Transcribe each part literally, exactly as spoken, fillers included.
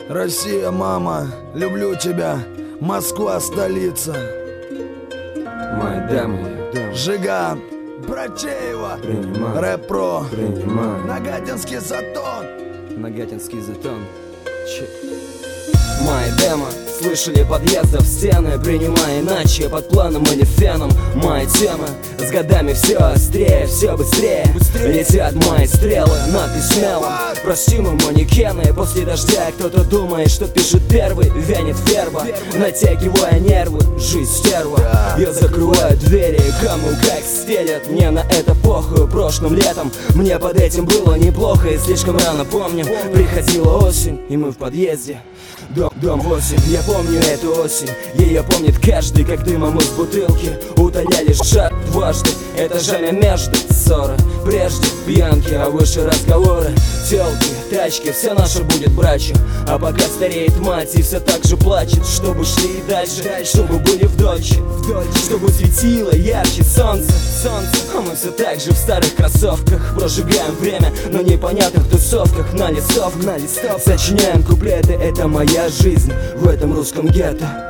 Россия, мама, люблю тебя. Москва, столица. Моя дама, Жиган, Брачеева, Рэп-Про, Нагатинский затон. Нагатинский затон. Че? Моя демо, слышали подъездов стены, принимая иначе под планом и не феном. Моя тема с годами все острее, все быстрее, быстрее. Летят мои стрелы, надпись смело. Прости мы манекены, после дождя кто-то думает, что пишет первый. Вянет ферба, натягивая нервы, жизнь стерва. Я закрываю двери, кому как стелят, мне на это похуй. Прошлым летом мне под этим было неплохо, и слишком рано помню, приходила осень, и мы в подъезде. Дом, дом восемь, я помню эту осень. Ее помнит каждый, как дымом из бутылки утоляли жар дважды, этажами между. Ссоры, прежде пьянки, а выше разговоры. Телки, тачки, все наше будет брачем. А пока стареет мать и все так же плачет, чтобы шли и дальше, чтобы были в дольче, чтобы светило ярче солнце, солнце. А мы все так же в старых кроссовках прожигаем время на непонятных тусовках, на листовках, на листовках. Сочиняем куплеты, это моя жизнь в этом русском гетто.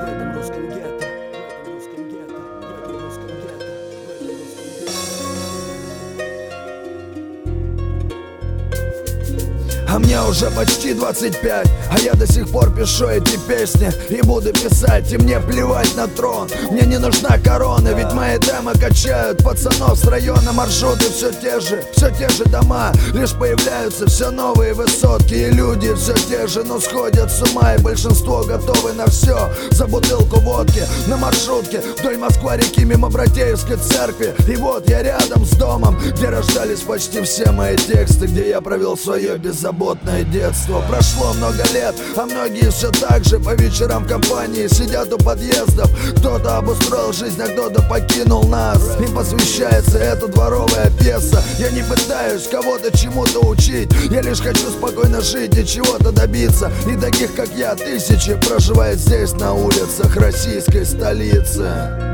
А мне уже почти двадцать пять, а я до сих пор пишу эти песни и буду писать, и мне плевать на трон. Мне не нужна корона, ведь мои демо качают пацанов с района. Маршруты все те же, все те же дома, лишь появляются все новые высотки. И люди все те же, но сходят с ума, и большинство готовы на все за бутылку водки. На маршрутке вдоль Москва-реки мимо Братеевской церкви. И вот я рядом с домом, где рождались почти все мои тексты, где я провел свое беззаботное детство. Прошло много лет, а многие все так же по вечерам в компании сидят у подъездов. Кто-то обустроил жизнь, а кто-то покинул нас. Им посвящается эта дворовая пьеса. Я не пытаюсь кого-то чему-то учить, я лишь хочу спокойно жить и чего-то добиться. И таких, как я, тысячи проживают здесь, на улицах российской столицы.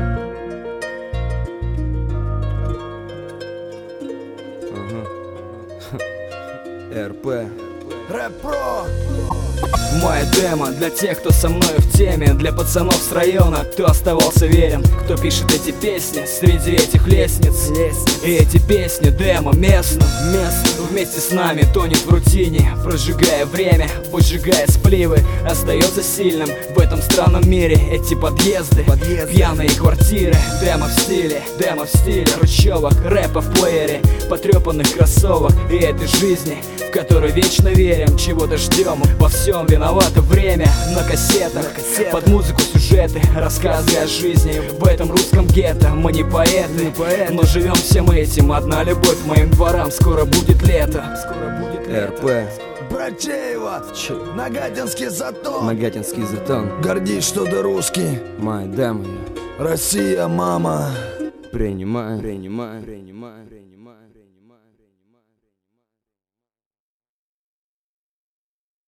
РП Рэп-Про. Моя демо для тех, кто со мной в теме, для пацанов с района, кто оставался верен, кто пишет эти песни среди этих лестниц. И эти песни демо местно, местно вместе с нами тонет в рутине, прожигая время, поджигая спливы, остается сильным в этом странном мире. Эти подъезды, подъезды. Пьяные квартиры, демо в стиле, демо в стиле ручевок, рэпа в плеере, потрепанных кроссовок и этой жизни, в которой вечно верим, чего-то ждем. Во всем виновато время, на кассетах, на кассетах. Под музыку сюжеты, рассказы о жизни в этом русском гетто. Мы не поэты, не поэты. Но живем всем этим. Одна любовь к моим дворам, скоро будет лето. Скоро будет лето. РП Брачеева, Че? Нагатинский затон. Нагатинский затон. Гордись, что ты русский. Моя дама, Россия, мама. принимай, принимай, принимай, принимай.